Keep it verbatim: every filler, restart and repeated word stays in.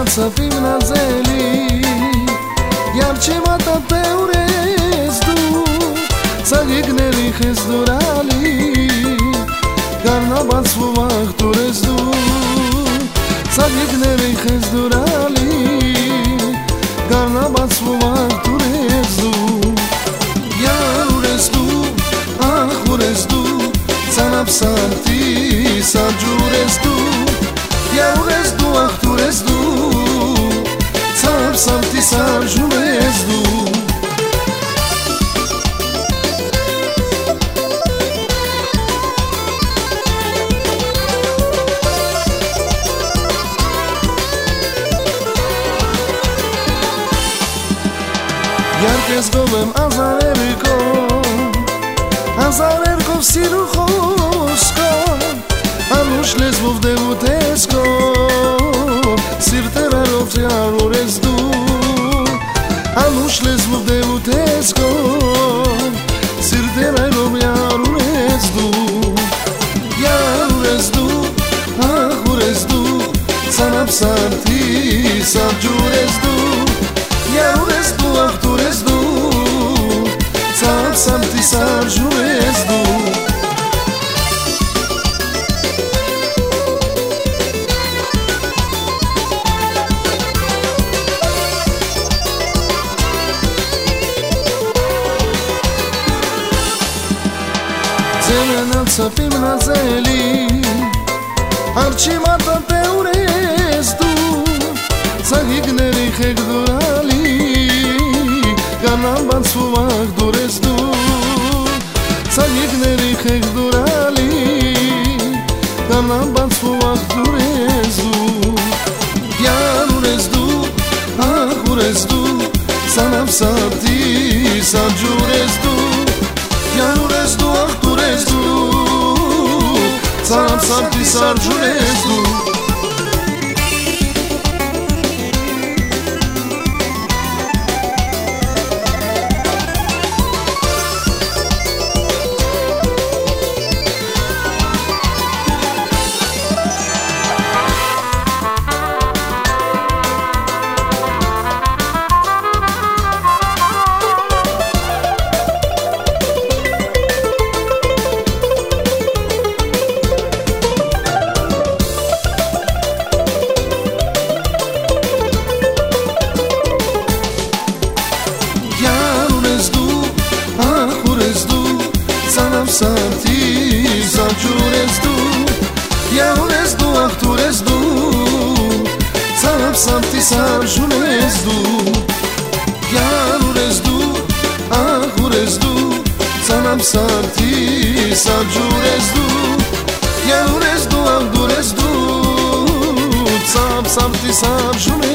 să fim nazeli, iar ce mata pe urezdu, să igneri hezdurali, carnaval svuvah turezdu, să igneri hezdurali, carnaval svuvah turezdu. Iar urezdu, ah urezdu, să napsanti, să jurezdu. Iar urezdu, ah turezdu, să napsanti, să jurezdu. Iar te zgovem azarerko, azarerko siruchosko, anush lezvov devutesko, sirterarov iar urezdu, anush lezvov devutesko, sirterarov iar urezdu. Iar urezdu, ah urezdu, să napsanti, să jurezdu. Iar urezdu, ah turezdu, să napsanti, să jurezdu. Țemenat să fim nazeli, arcimata pe urezdu, să igneri hegdurali, carnaval svuvah turezdu, să igneri hegdurali, carnaval svuvah turezdu. Iar urezdu, ah urezdu, să napsanti, să jurezdu. Iar urezdu, ah turezdu, să napsanti, să jurezdu. Napsanti, să jurezdu. Iar urezdu, ah turezdu, să napsanti, să jurezdu. Iar urezdu, ah urezdu, să napsanti, să jurezdu. Iar urezdu, ah turezdu, să napsanti, să jurezdu.